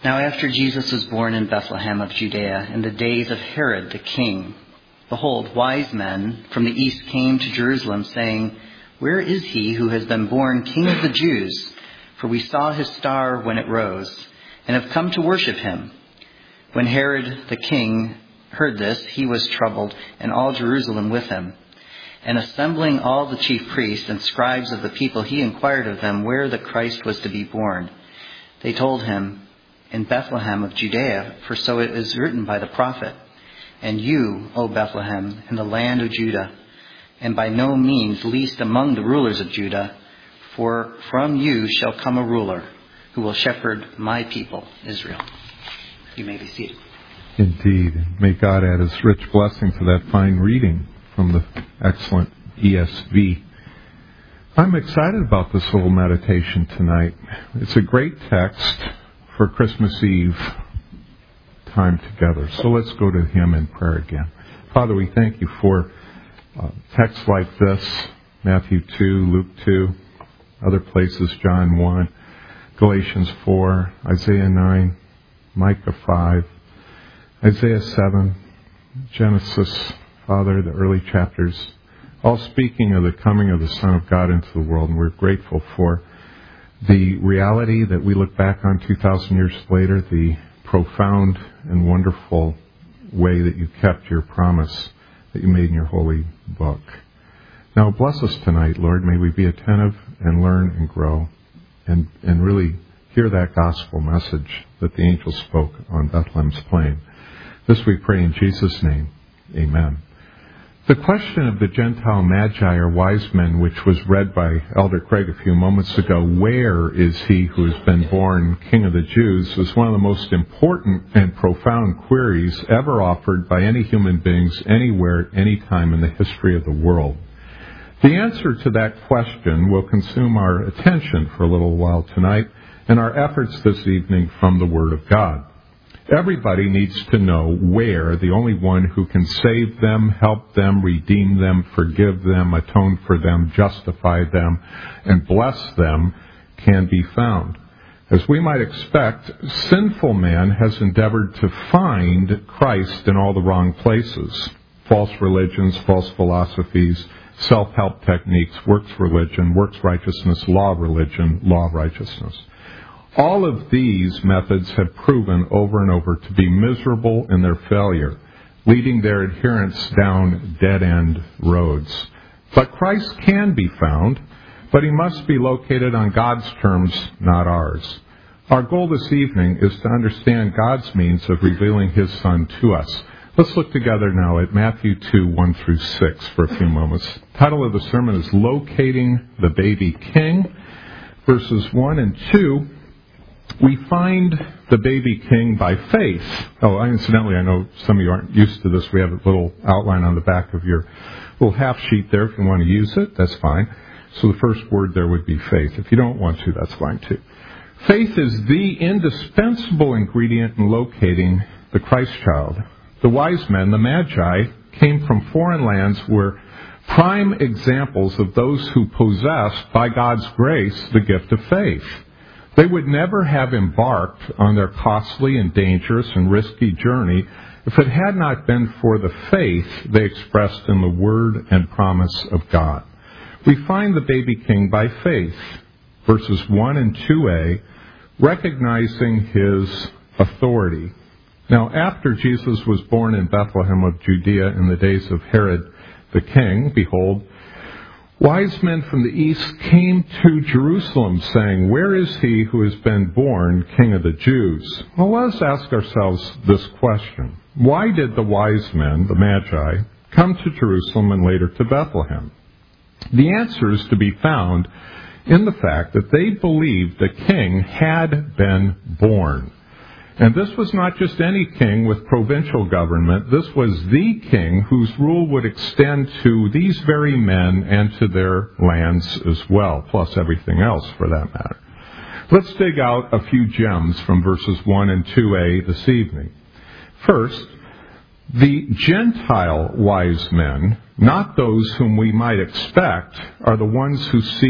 Now after Jesus was born in Bethlehem of Judea in the days of Herod the king, behold, wise men from the east came to Jerusalem, saying, Where is he who has been born King of the Jews? For we saw his star when it rose, and have come to worship him. When Herod the king heard this, he was troubled, and all Jerusalem with him. And assembling all the chief priests and scribes of the people, he inquired of them where the Christ was to be born. They told him, In Bethlehem of Judea, for so it is written by the prophet, And you, O Bethlehem, in the land of Judah, and by no means least among the rulers of Judah, for from you shall come a ruler who will shepherd my people, Israel. You may be seated. Indeed. May God add his rich blessing to that fine reading from the excellent ESV. I'm excited about this little meditation tonight. It's a great text for Christmas Eve time together. So let's go to him in prayer again. Father, we thank you for texts like this, Matthew 2, Luke 2, other places, John 1, Galatians 4, Isaiah 9, Micah 5, Isaiah 7, Genesis, Father, the early chapters, all speaking of the coming of the Son of God into the world. And we're grateful for the reality that we look back on 2,000 years later, the profound and wonderful way that you kept your promise that you made in your holy book. Now bless us tonight, Lord. May we be attentive and learn and grow and really hear that gospel message that the angel spoke on Bethlehem's plain. This we pray in Jesus' name. Amen. The question of the Gentile Magi, or wise men, which was read by Elder Craig a few moments ago, where is he who has been born King of the Jews, was one of the most important and profound queries ever offered by any human beings anywhere, anytime in the history of the world. The answer to that question will consume our attention for a little while tonight and our efforts this evening from the Word of God. Everybody needs to know where the only one who can save them, help them, redeem them, forgive them, atone for them, justify them, and bless them can be found. As we might expect, sinful man has endeavored to find Christ in all the wrong places. False religions, false philosophies, self-help techniques, works religion, works righteousness, law religion, law righteousness. All of these methods have proven over and over to be miserable in their failure, leading their adherents down dead-end roads. But Christ can be found, but he must be located on God's terms, not ours. Our goal this evening is to understand God's means of revealing his Son to us. Let's look together now at Matthew 2, 1 through 6 for a few moments. The title of the sermon is Locating the Baby King. Verses 1 and 2. We find the baby king by faith. Oh, incidentally, I know some of you aren't used to this. We have a little outline on the back of your little half sheet there. If you want to use it, that's fine. So the first word there would be faith. If you don't want to, that's fine too. Faith is the indispensable ingredient in locating the Christ child. The wise men, the Magi, came from foreign lands, were prime examples of those who possessed, by God's grace, the gift of faith. They would never have embarked on their costly and dangerous and risky journey if it had not been for the faith they expressed in the word and promise of God. We find the baby king by faith, verses 1 and 2a, recognizing his authority. Now, after Jesus was born in Bethlehem of Judea in the days of Herod the king, behold, wise men from the east came to Jerusalem, saying, Where is he who has been born King of the Jews? Well, let us ask ourselves this question. Why did the wise men, the Magi, come to Jerusalem and later to Bethlehem? The answer is to be found in the fact that they believed the king had been born. And this was not just any king with provincial government. This was the king whose rule would extend to these very men and to their lands as well, plus everything else for that matter. Let's dig out a few gems from verses 1 and 2a this evening. First, the Gentile wise men, not those whom we might expect, are the ones who seek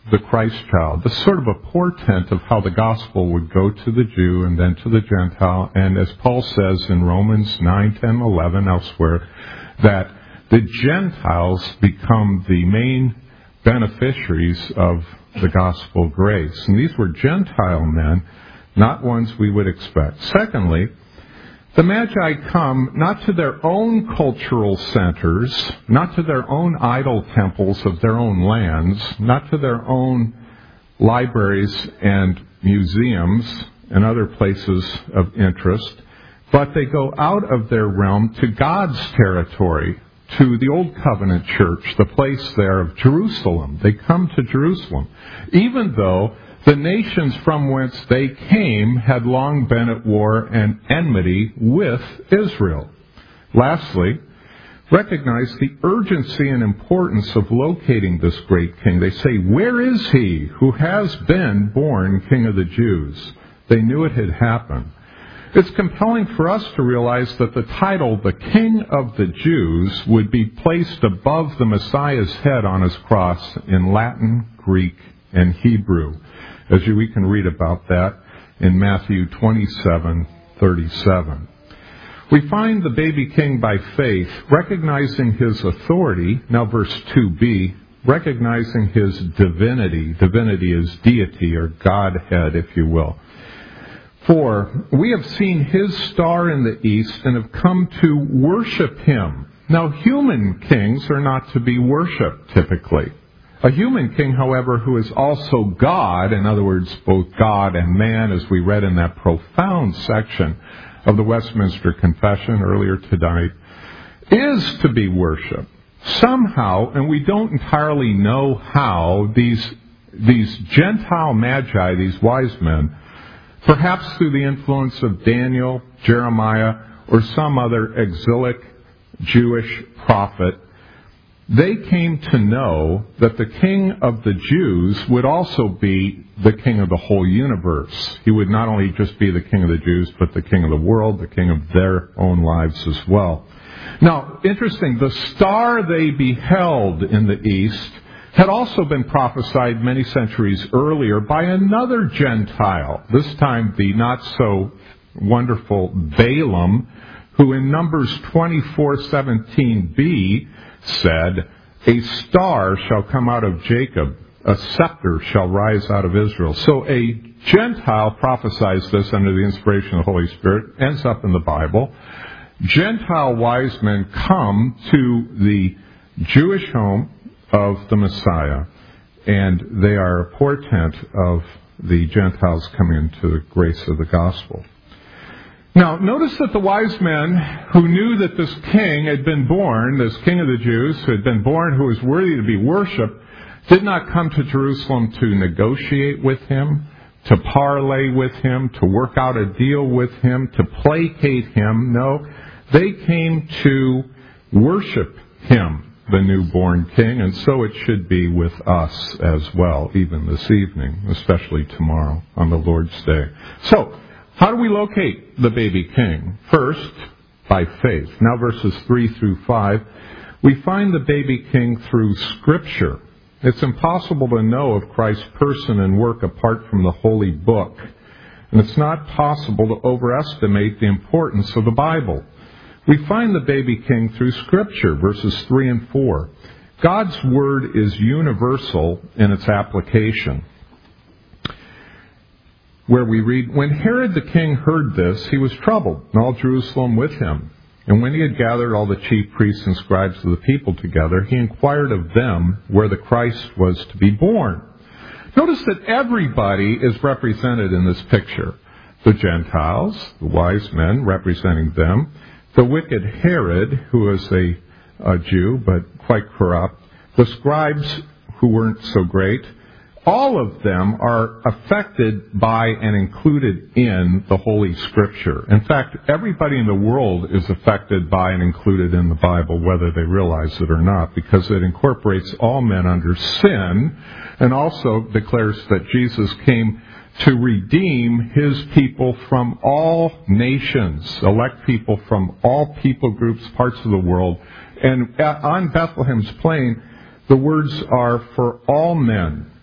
the Christ child. This is sort of a portent of how the gospel would go to the Jew and then to the Gentile. And as Paul says in Romans 9, 10, 11, elsewhere, that the Gentiles become the main beneficiaries of the gospel grace. And these were Gentile men, not ones we would expect. Secondly, the Magi come not to their own cultural centers, not to their own idol temples of their own lands, not to their own libraries and museums and other places of interest, but they go out of their realm to God's territory, to the Old Covenant church, the place there of Jerusalem. They come to Jerusalem, even though the nations from whence they came had long been at war and enmity with Israel. Lastly, recognize the urgency and importance of locating this great king. They say, "Where is he who has been born King of the Jews?" They knew it had happened. It's compelling for us to realize that the title, the King of the Jews, would be placed above the Messiah's head on his cross in Latin, Greek, and Hebrew. As we can read about that in Matthew 27:37. We find the baby king by faith, recognizing his authority, now verse 2b, recognizing his divinity. Divinity is deity or Godhead, if you will. For we have seen his star in the east and have come to worship him. Now, human kings are not to be worshipped typically. A human king, however, who is also God, in other words, both God and man, as we read in that profound section of the Westminster Confession earlier tonight, is to be worshipped. Somehow, and we don't entirely know how, these Gentile magi, these wise men, perhaps through the influence of Daniel, Jeremiah, or some other exilic Jewish prophet, they came to know that the King of the Jews would also be the King of the whole universe. He would not only just be the King of the Jews, but the King of the world, the King of their own lives as well. Now, interesting, the star they beheld in the east had also been prophesied many centuries earlier by another Gentile, this time the not-so-wonderful Balaam, who in Numbers 24:17b said, "A star shall come out of Jacob, a scepter shall rise out of Israel." So a Gentile prophesies this under the inspiration of the Holy Spirit, ends up in the Bible. Gentile wise men come to the Jewish home of the Messiah, and they are a portent of the Gentiles coming into the grace of the gospel. Now, notice that the wise men who knew that this king had been born, this King of the Jews, who had been born, who was worthy to be worshipped, did not come to Jerusalem to negotiate with him, to parley with him, to work out a deal with him, to placate him. No, they came to worship him, the newborn king, and so it should be with us as well, even this evening, especially tomorrow on the Lord's Day. So, how do we locate the baby king? First, by faith. Now verses 3 through 5, we find the baby king through Scripture. It's impossible to know of Christ's person and work apart from the Holy Book. And it's not possible to overestimate the importance of the Bible. We find the baby king through Scripture, verses 3 and 4. God's Word is universal in its application. Where we read, "When Herod the king heard this, he was troubled, and all Jerusalem with him. And when he had gathered all the chief priests and scribes of the people together, he inquired of them where the Christ was to be born." Notice that everybody is represented in this picture. The Gentiles, the wise men representing them, the wicked Herod, who was a Jew but quite corrupt, the scribes who weren't so great. All of them are affected by and included in the Holy Scripture. In fact, everybody in the world is affected by and included in the Bible, whether they realize it or not, because it incorporates all men under sin and also declares that Jesus came to redeem his people from all nations, elect people from all people groups, parts of the world. And on Bethlehem's plain, the words are for all men.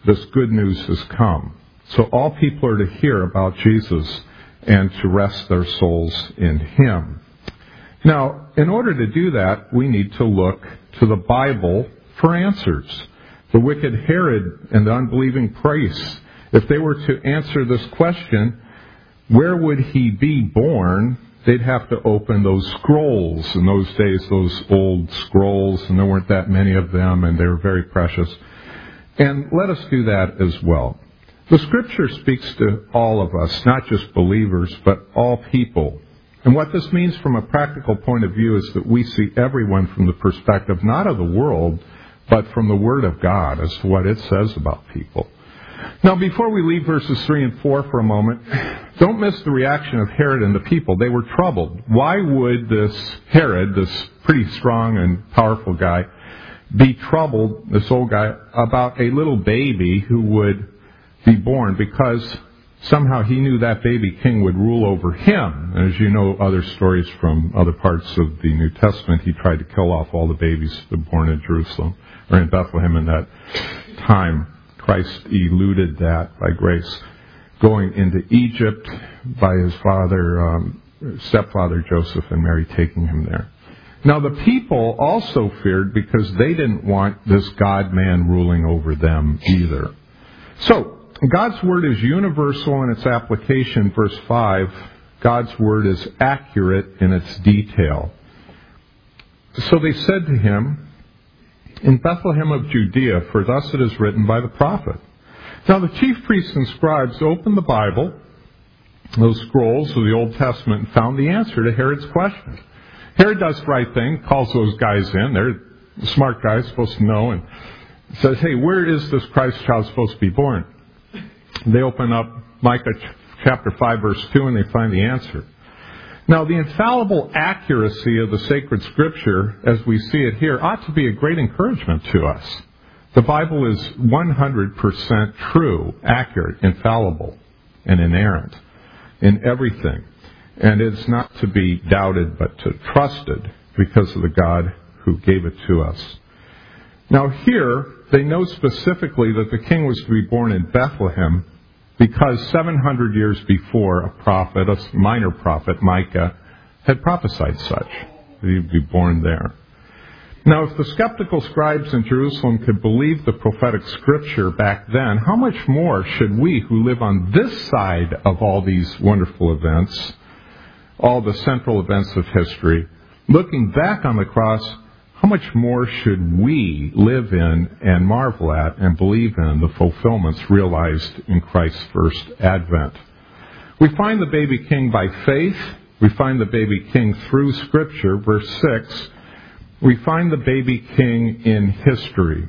this good news has come. So all people are to hear about Jesus and to rest their souls in Him. Now, in order to do that, we need to look to the Bible for answers. The wicked Herod and the unbelieving priests, if they were to answer this question, where would he be born? They'd have to open those scrolls. In those days, those old scrolls, and there weren't that many of them, and they were very precious. And let us do that as well. The Scripture speaks to all of us, not just believers, but all people. And what this means from a practical point of view is that we see everyone from the perspective not of the world, but from the Word of God as to what it says about people. Now, before we leave verses 3 and 4 for a moment, don't miss the reaction of Herod and the people. They were troubled. Why would this Herod, this pretty strong and powerful guy, be troubled, this old guy, about a little baby who would be born? Because somehow he knew that baby king would rule over him. And as you know, other stories from other parts of the New Testament, he tried to kill off all the babies born in Jerusalem, or in Bethlehem in that time. Christ eluded that by grace, going into Egypt by his stepfather Joseph, and Mary taking him there. Now the people also feared because they didn't want this God-man ruling over them either. So, God's Word is universal in its application. Verse 5, God's Word is accurate in its detail. So they said to him, in Bethlehem of Judea, for thus it is written by the prophet. Now the chief priests and scribes opened the Bible, those scrolls of the Old Testament, and found the answer to Herod's question. Herod does the right thing, calls those guys in. They're smart guys, supposed to know, and says, hey, where is this Christ child supposed to be born? They open up Micah chapter 5, verse 2, and they find the answer. Now, the infallible accuracy of the sacred Scripture, as we see it here, ought to be a great encouragement to us. The Bible is 100% true, accurate, infallible, and inerrant in everything. And it's not to be doubted, but to trusted because of the God who gave it to us. Now here, they know specifically that the king was to be born in Bethlehem because 700 years before, a prophet, a minor prophet, Micah, had prophesied such, that he would be born there. Now, if the skeptical scribes in Jerusalem could believe the prophetic Scripture back then, how much more should we who live on this side of all these wonderful events, all the central events of history, looking back on the cross, how much more should we live in and marvel at and believe in the fulfillments realized in Christ's first advent? We find the baby king by faith. We find the baby king through Scripture. Verse 6, we find the baby king in history.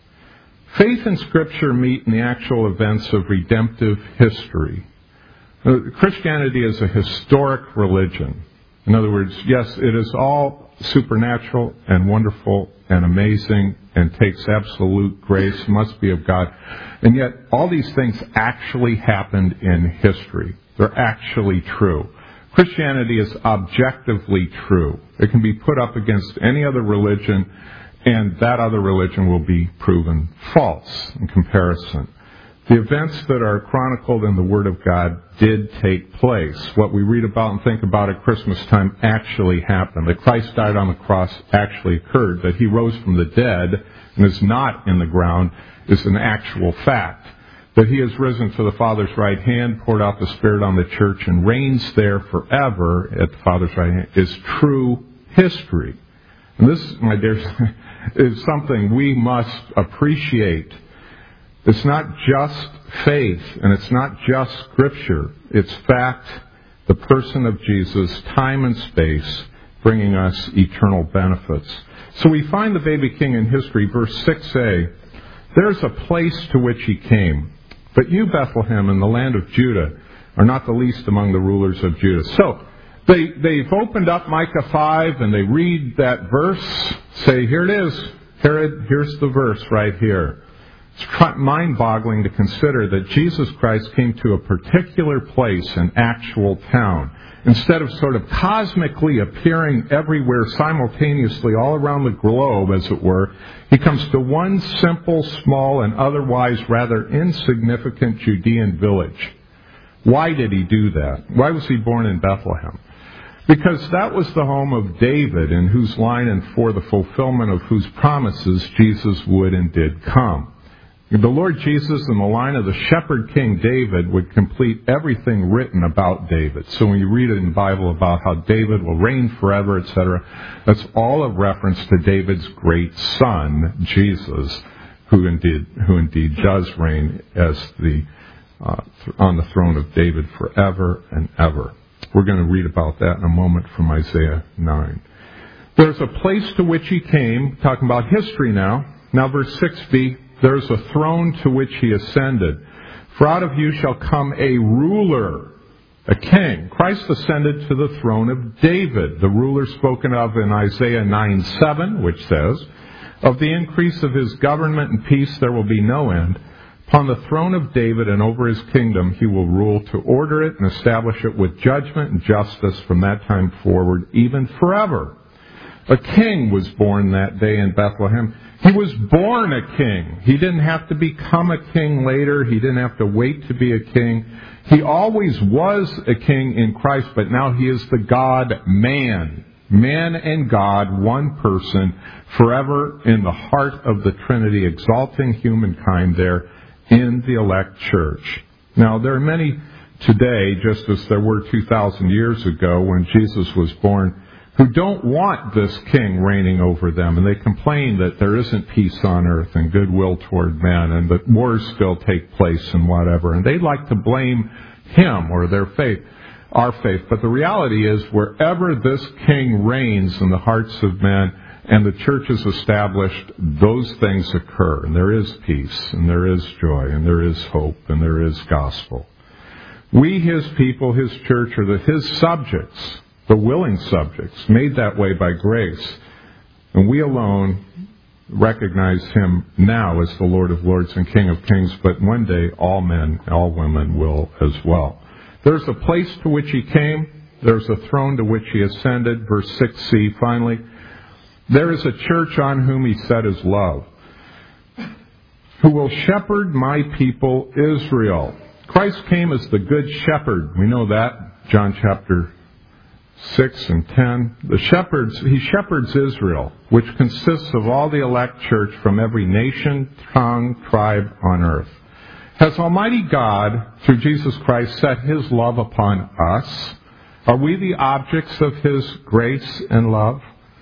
Faith and Scripture meet in the actual events of redemptive history. Christianity is a historic religion. In other words, yes, it is all supernatural and wonderful and amazing and takes absolute grace, must be of God. And yet, all these things actually happened in history. They're actually true. Christianity is objectively true. It can be put up against any other religion, and that other religion will be proven false in comparison. The events that are chronicled in the Word of God did take place. What we read about and think about at Christmas time actually happened. That Christ died on the cross actually occurred. That He rose from the dead and is not in the ground is an actual fact. That He has risen to the Father's right hand, poured out the Spirit on the church, and reigns there forever at the Father's right hand is true history. And this, my dear, is something we must appreciate. It's not just faith, and it's not just Scripture. It's fact, the person of Jesus, time and space, bringing us eternal benefits. So we find the baby king in history, verse 6a. There's a place to which he came. But you, Bethlehem, in the land of Judah, are not the least among the rulers of Judah. So they've opened up Micah 5, and they read that verse, say, here it is. Herod, here's the verse right here. It's mind-boggling to consider that Jesus Christ came to a particular place, an actual town. Instead of sort of cosmically appearing everywhere simultaneously, all around the globe, as it were, he comes to one simple, small, and otherwise rather insignificant Judean village. Why did he do that? Why was he born in Bethlehem? Because that was the home of David, in whose line and for the fulfillment of whose promises Jesus would and did come. The Lord Jesus, in the line of the shepherd king David, would complete everything written about David. So when you read it in the Bible about how David will reign forever, etc., that's all a reference to David's great son, Jesus, who indeed does reign as on the throne of David forever and ever. We're going to read about that in a moment from Isaiah 9. There's a place to which he came, talking about history now. Now verse 6b, there's a throne to which he ascended. For out of you shall come a ruler, a king. Christ ascended to the throne of David, the ruler spoken of in Isaiah 9:7, which says, of the increase of his government and peace there will be no end. Upon the throne of David and over his kingdom he will rule, to order it and establish it with judgment and justice from that time forward, even forever. A king was born that day in Bethlehem. He was born a king. He didn't have to become a king later. He didn't have to wait to be a king. He always was a king in Christ, but now he is the God-man. Man and God, one person, forever in the heart of the Trinity, exalting humankind there in the elect church. Now, there are many today, just as there were 2,000 years ago when Jesus was born, who don't want this king reigning over them, and they complain that there isn't peace on earth and goodwill toward men, and that wars still take place and whatever, and they'd like to blame him or their faith, our faith. But the reality is, wherever this king reigns in the hearts of men and the church is established, those things occur, and there is peace, and there is joy, and there is hope, and there is gospel. We, his people, his church, are his subjects, the willing subjects, made that way by grace. And we alone recognize him now as the Lord of Lords and King of Kings, but one day all men, all women will as well. There's a place to which he came. There's a throne to which he ascended. Verse 6c, finally. There is a church on whom he set his love, who will shepherd my people Israel. Christ came as the good shepherd. We know that, John chapter 6 and 10. He shepherds Israel, which consists of all the elect church from every nation, tongue, tribe on earth. Has Almighty God, through Jesus Christ, set his love upon us? Are we the objects of his grace and love?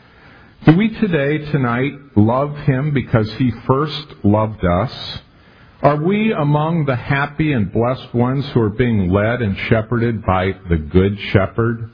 Do we tonight, love him because he first loved us? Are we among the happy and blessed ones who are being led and shepherded by the Good Shepherd?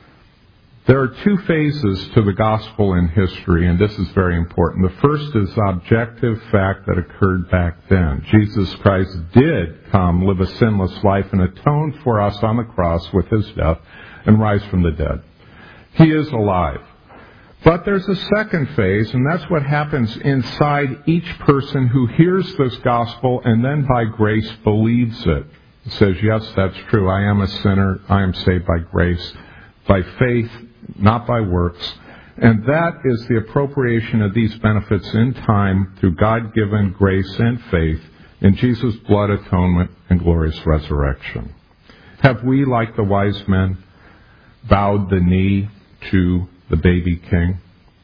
There are two phases to the gospel in history, and this is very important. The first is objective fact that occurred back then. Jesus Christ did come, live a sinless life, and atone for us on the cross with his death and rise from the dead. He is alive. But there's a second phase, and that's what happens inside each person who hears this gospel and then by grace believes it. It says, yes, that's true. I am a sinner. I am saved by grace, by faith, not by works. And that is the appropriation of these benefits in time through God-given grace and faith in Jesus' blood atonement and glorious resurrection. Have we, like the wise men, bowed the knee to the baby king?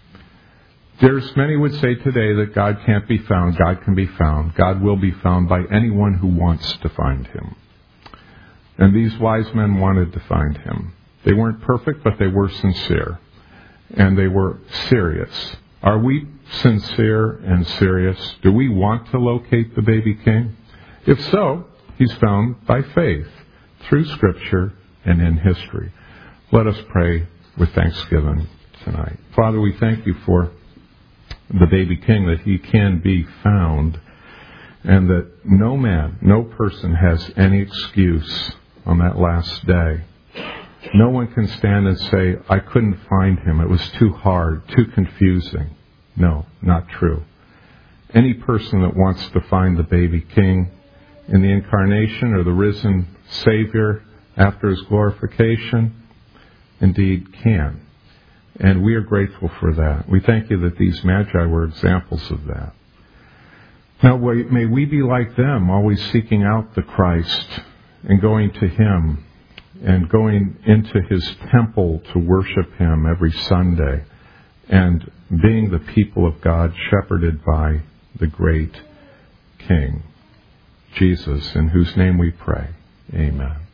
There's many would say today that God can't be found. God can be found. God will be found by anyone who wants to find him. And these wise men wanted to find him. They weren't perfect, but they were sincere. And they were serious. Are we sincere and serious? Do we want to locate the baby king? If so, he's found by faith, through Scripture and in history. Let us pray with thanksgiving tonight. Father, we thank you for the baby king, that he can be found, and that no man, no person has any excuse on that last day. No one can stand and say, I couldn't find him. It was too hard, too confusing. No, not true. any person that wants to find the baby king in the incarnation or the risen Savior after his glorification indeed can. And we are grateful for that. We thank you that these magi were examples of that. Now, may we be like them, always seeking out the Christ and going to him and going into his temple to worship him every Sunday and being the people of God shepherded by the great King, Jesus, in whose name we pray. Amen.